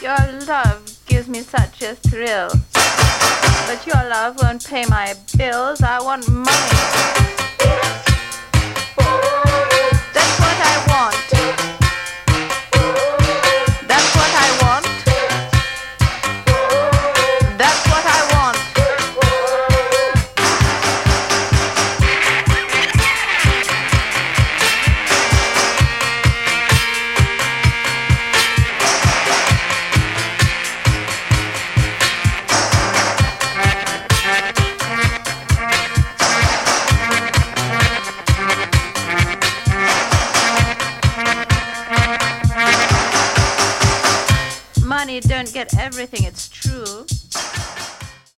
Your love gives me such a thrill. But your love won't pay my bills. I want money. That's what I want. That's what I want. That's what I want. Money don't get everything, it's